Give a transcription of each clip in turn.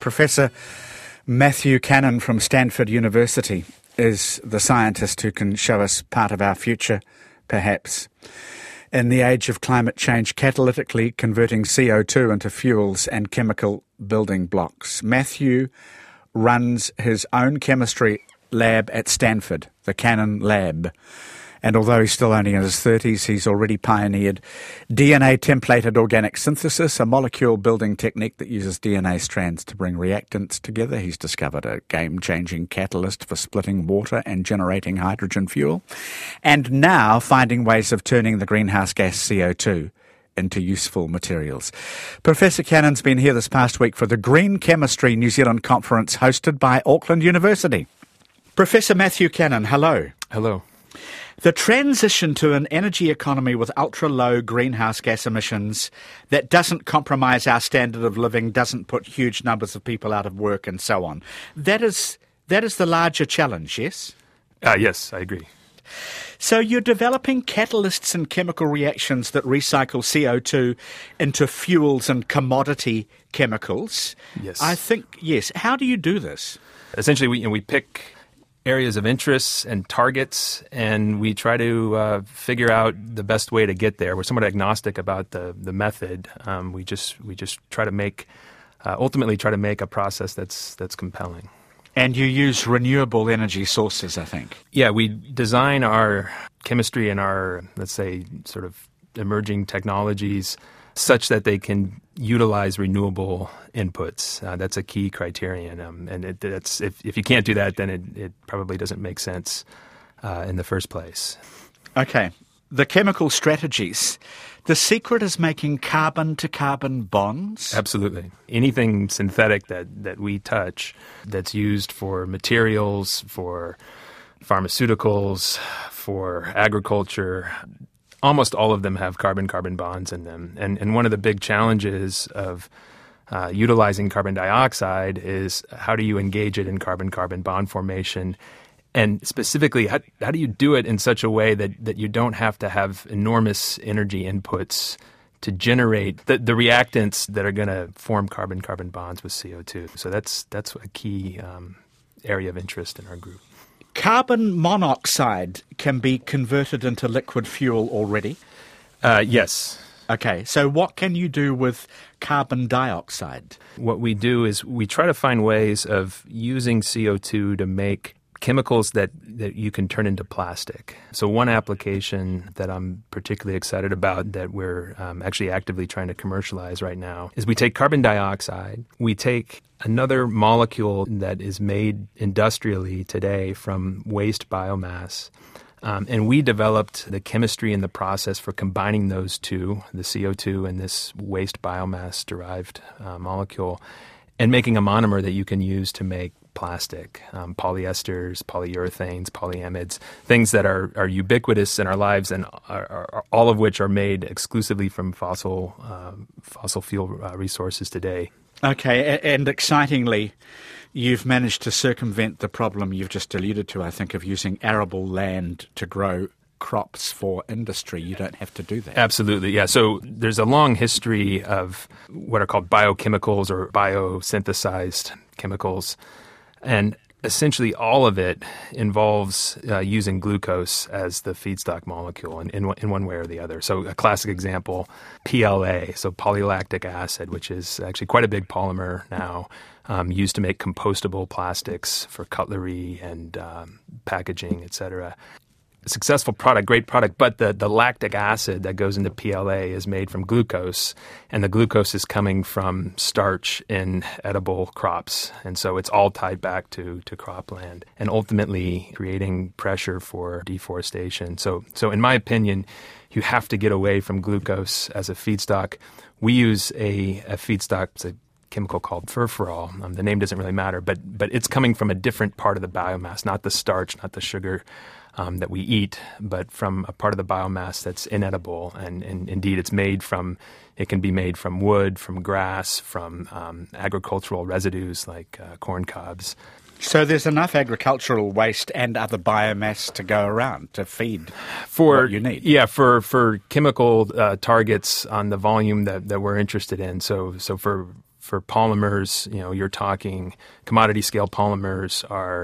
Professor Matthew Cannon from Stanford University is the scientist who can show us part of our future, perhaps. In the age of climate change, catalytically converting CO2 into fuels and chemical building blocks. Matthew runs his own chemistry lab at Stanford, the Cannon Lab. And although he's still only in his 30s, he's already pioneered DNA templated organic synthesis, a molecule building technique that uses DNA strands to bring reactants together. He's discovered a game-changing catalyst for splitting water and generating hydrogen fuel. And now finding ways of turning the greenhouse gas CO2 into useful materials. Professor Cannon's been here this past week for the Green Chemistry New Zealand Conference hosted by Auckland University. Professor Matthew Cannon, hello. Hello. The transition to an energy economy with ultra-low greenhouse gas emissions that doesn't compromise our standard of living, doesn't put huge numbers of people out of work and so on, that is the larger challenge, yes? Yes, I agree. So you're developing catalysts and chemical reactions that recycle CO2 into fuels and commodity chemicals. Yes. I think, yes. How do you do this? Essentially, we pick areas of interest and targets, and we try to figure out the best way to get there. We're somewhat agnostic about the method. We just try to ultimately try to make a process that's compelling. And you use renewable energy sources, I think. Yeah, we design our chemistry and our, let's say, sort of emerging technologies such that they can utilize renewable inputs. That's a key criterion. And if you can't do that, then it probably doesn't make sense in the first place. Okay. The chemical strategies. The secret is making carbon-to-carbon bonds? Absolutely. Anything synthetic that we touch that's used for materials, for pharmaceuticals, for agriculture, almost all of them have carbon-carbon bonds in them. And one of the big challenges of utilizing carbon dioxide is how do you engage it in carbon-carbon bond formation? And specifically, how do you do it in such a way that you don't have to have enormous energy inputs to generate the reactants that are going to form carbon-carbon bonds with CO2? So that's a key area of interest in our group. Carbon monoxide can be converted into liquid fuel already? Yes. Okay, so what can you do with carbon dioxide? What we do is we try to find ways of using CO2 to make chemicals that you can turn into plastic. So one application that I'm particularly excited about that we're actually actively trying to commercialize right now is we take carbon dioxide, we take another molecule that is made industrially today from waste biomass, and we developed the chemistry and the process for combining those two, the CO2 and this waste biomass-derived molecule, and making a monomer that you can use to make plastic, polyesters, polyurethanes, polyamides, things that are ubiquitous in our lives and are all of which are made exclusively from fossil fuel resources today. Okay, and excitingly, you've managed to circumvent the problem you've just alluded to, I think, of using arable land to grow crops for industry. You don't have to do that. Absolutely, yeah. So there's a long history of what are called biochemicals or biosynthesized chemicals. And essentially all of it involves using glucose as the feedstock molecule in one way or the other. So a classic example, PLA, so polylactic acid, which is actually quite a big polymer now, used to make compostable plastics for cutlery and packaging, et cetera. A successful product, great product, but the lactic acid that goes into PLA is made from glucose, and the glucose is coming from starch in edible crops. And so it's all tied back to cropland and ultimately creating pressure for deforestation. So in my opinion, you have to get away from glucose as a feedstock. We use a feedstock, it's a chemical called furfural. The name doesn't really matter, but it's coming from a different part of the biomass, not the starch, not the sugar that we eat, but from a part of the biomass that's inedible. And indeed, it can be made from wood, from grass, from agricultural residues like corn cobs. So there's enough agricultural waste and other biomass to go around to feed what you need. Yeah, for chemical targets on the volume that we're interested in. So for for polymers, you're talking commodity scale polymers are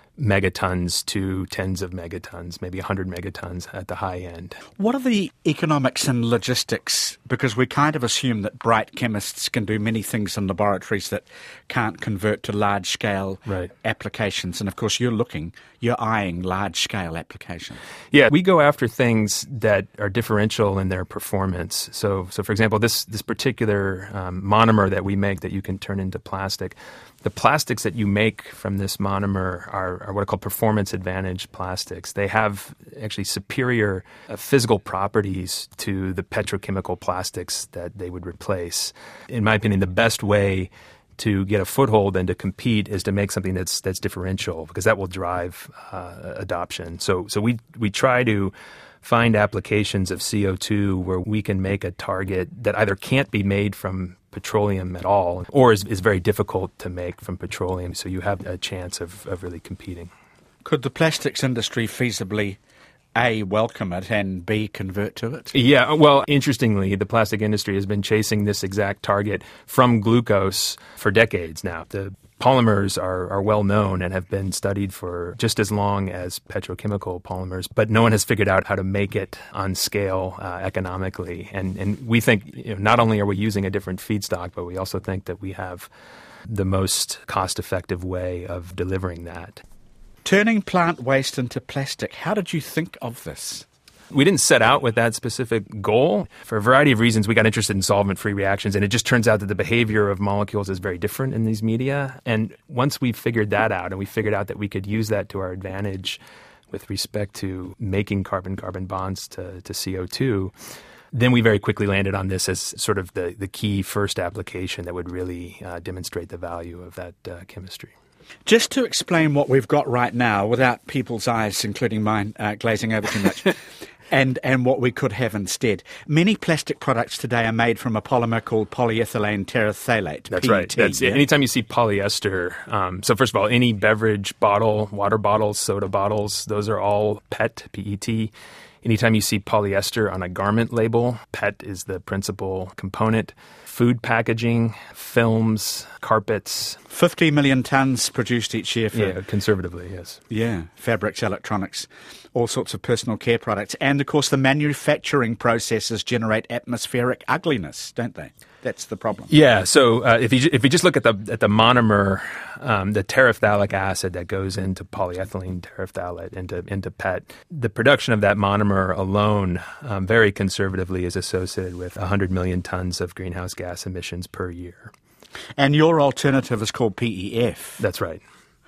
megatons to tens of megatons, maybe 100 megatons at the high end. What are the economics and logistics? Because we kind of assume that bright chemists can do many things in laboratories that can't convert to large-scale applications. And of course, you're eyeing large-scale applications. Yeah, we go after things that are differential in their performance. So for example, this particular monomer that we make that you can turn into plastic, the plastics that you make from this monomer are what are called performance advantage plastics. They have actually superior physical properties to the petrochemical plastics that they would replace. In my opinion, the best way to get a foothold and to compete is to make something that's differential, because that will drive adoption. So we try to find applications of CO2 where we can make a target that either can't be made from petroleum at all or is very difficult to make from petroleum, so you have a chance of really competing. Could the plastics industry feasibly A, welcome it, and B, convert to it? Yeah, well, interestingly, the plastic industry has been chasing this exact target from glucose for decades now. The polymers are well known and have been studied for just as long as petrochemical polymers, but no one has figured out how to make it on scale economically. And we think not only are we using a different feedstock, but we also think that we have the most cost-effective way of delivering that. Turning plant waste into plastic, how did you think of this? We didn't set out with that specific goal. For a variety of reasons, we got interested in solvent-free reactions, and it just turns out that the behavior of molecules is very different in these media. And once we figured that out, and we figured out that we could use that to our advantage with respect to making carbon-carbon bonds to CO2, then we very quickly landed on this as sort of the key first application that would really demonstrate the value of that chemistry. Just to explain what we've got right now, without people's eyes, including mine, glazing over too much, and what we could have instead. Many plastic products today are made from a polymer called polyethylene terephthalate, That's PET. right. Anytime you see polyester, so first of all, any beverage bottle, water bottles, soda bottles, those are all PET, P-E-T. Anytime you see polyester on a garment label, PET is the principal component. Food packaging, films, carpets. 50 million tonnes produced each year. Yeah, conservatively, yes. Yeah, fabrics, electronics, all sorts of personal care products. And, of course, the manufacturing processes generate atmospheric ugliness, don't they? That's the problem. Yeah, so if you just look at the monomer, the terephthalic acid that goes into polyethylene terephthalate, into PET, the production of that monomer alone, very conservatively, is associated with 100 million tons of greenhouse gas emissions per year. And your alternative is called PEF. That's right.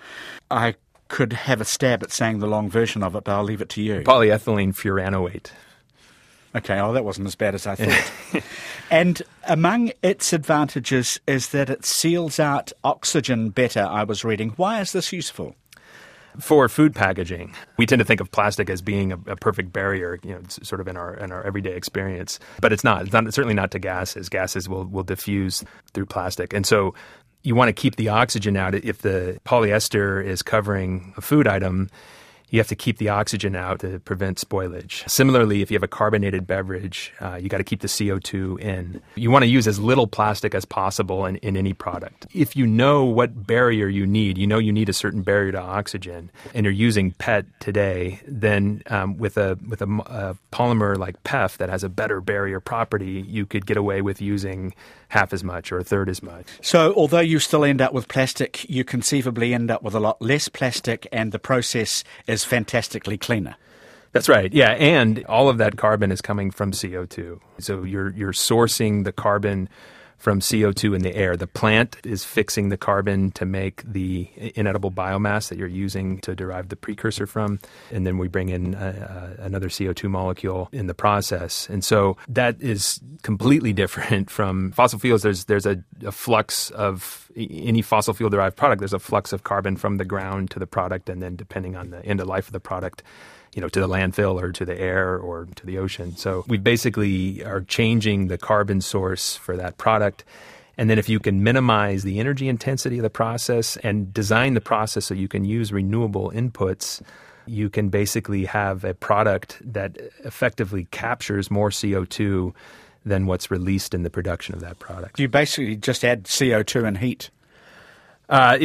I could have a stab at saying the long version of it, but I'll leave it to you. Polyethylene furanoate. Okay, that wasn't as bad as I thought. And among its advantages is that it seals out oxygen better, I was reading. Why is this useful? For food packaging, we tend to think of plastic as being a perfect barrier, sort of in our everyday experience. But it's not. It's certainly not to gases. Gases will diffuse through plastic. And so you want to keep the oxygen out. If the polyester is covering a food item, you have to keep the oxygen out to prevent spoilage. Similarly, if you have a carbonated beverage, you got to keep the CO2 in. You want to use as little plastic as possible in any product. If you know what barrier you need a certain barrier to oxygen, and you're using PET today, then with a polymer like PEF that has a better barrier property, you could get away with using half as much or a third as much. So although you still end up with plastic, you conceivably end up with a lot less plastic, and the process is fantastically cleaner. That's right, yeah, and all of that carbon is coming from CO2. So you're sourcing the carbon from CO2 in the air. The plant is fixing the carbon to make the inedible biomass that you're using to derive the precursor from, and then we bring in another CO2 molecule in the process. And so that is completely different from fossil fuels. There's a flux of any fossil fuel derived product. There's a flux of carbon from the ground to the product, and then depending on the end of life of the product, to the landfill or to the air or to the ocean. So we basically are changing the carbon source for that product. And then if you can minimize the energy intensity of the process and design the process so you can use renewable inputs, you can basically have a product that effectively captures more CO2 than what's released in the production of that product. You basically just add CO2 and heat. At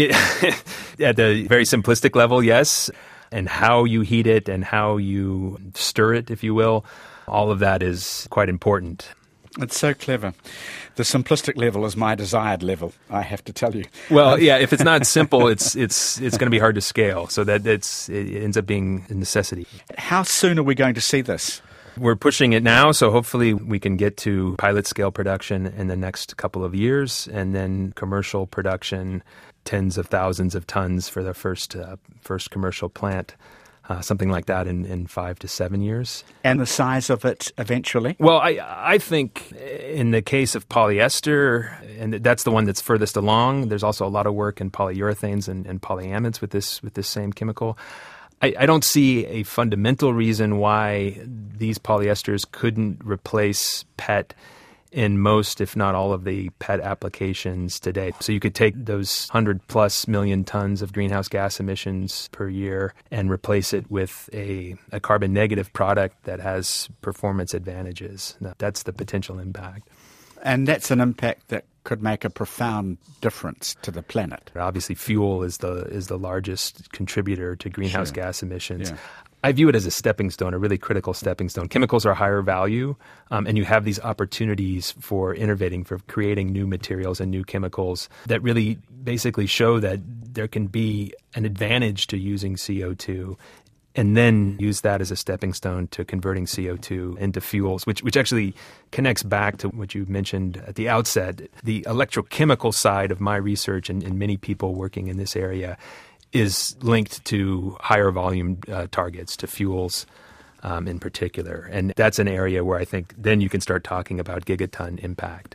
the very simplistic level, yes. And how you heat it and how you stir it, if you will, all of that is quite important. It's so clever. The simplistic level is my desired level, I have to tell you. Well, yeah, if it's not simple, it's going to be hard to scale. So that it ends up being a necessity. How soon are we going to see this? We're pushing it now, so hopefully we can get to pilot scale production in the next couple of years, and then commercial production, tens of thousands of tons for the first commercial plant. Something like that in 5 to 7 years. And the size of it eventually? Well, I think in the case of polyester, and that's the one that's furthest along, there's also a lot of work in polyurethanes and polyamides with this same chemical. I don't see a fundamental reason why these polyesters couldn't replace PET in most, if not all, of the PET applications today. So you could take those 100+ million tons of greenhouse gas emissions per year and replace it with a carbon negative product that has performance advantages. Now, that's the potential impact. And that's an impact that could make a profound difference to the planet. Obviously, fuel is the largest contributor to greenhouse gas emissions. Yeah. I view it as a stepping stone, a really critical stepping stone. Chemicals are higher value, and you have these opportunities for innovating, for creating new materials and new chemicals that really basically show that there can be an advantage to using CO2, and then use that as a stepping stone to converting CO2 into fuels, which actually connects back to what you mentioned at the outset. The electrochemical side of my research and many people working in this area is linked to higher volume targets, to fuels in particular. And that's an area where I think then you can start talking about gigaton impact.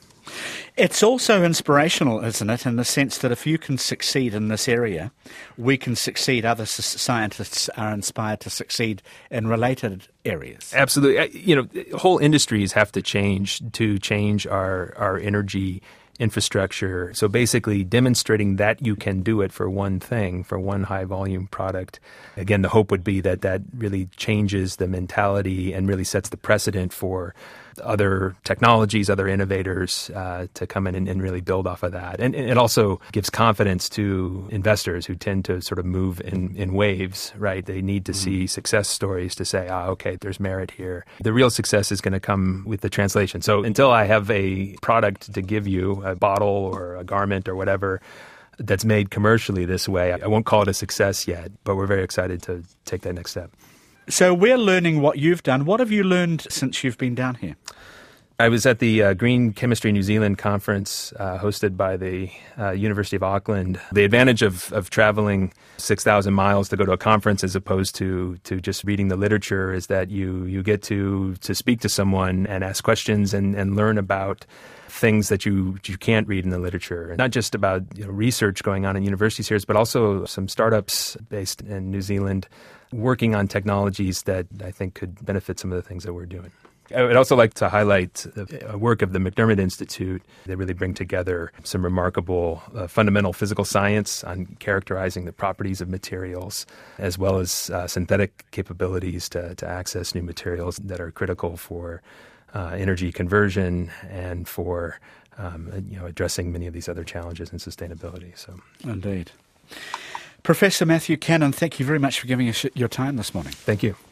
It's also inspirational, isn't it, in the sense that if you can succeed in this area, we can succeed. Other scientists are inspired to succeed in related areas. Absolutely. Whole industries have to change our energy infrastructure. So basically demonstrating that you can do it for one thing, for one high volume product. Again, the hope would be that really changes the mentality and really sets the precedent for other technologies, other innovators to come in and really build off of that. And it also gives confidence to investors who tend to sort of move in waves, right? They need to see success stories to say, okay, there's merit here. The real success is going to come with the translation. So until I have a product to give you, a bottle or a garment or whatever, that's made commercially this way, I won't call it a success yet, but we're very excited to take that next step. So we're learning what you've done. What have you learned since you've been down here? I was at the Green Chemistry New Zealand conference hosted by the University of Auckland. The advantage of traveling 6,000 miles to go to a conference as opposed to just reading the literature is that you get to speak to someone and ask questions and learn about things that you can't read in the literature. Not just about research going on in universities here, but also some startups based in New Zealand working on technologies that I think could benefit some of the things that we're doing. I would also like to highlight the work of the McDermott Institute. They really bring together some remarkable fundamental physical science on characterizing the properties of materials, as well as synthetic capabilities to access new materials that are critical for energy conversion and for addressing many of these other challenges in sustainability. So, indeed. Professor Matthew Cannon, thank you very much for giving us your time this morning. Thank you.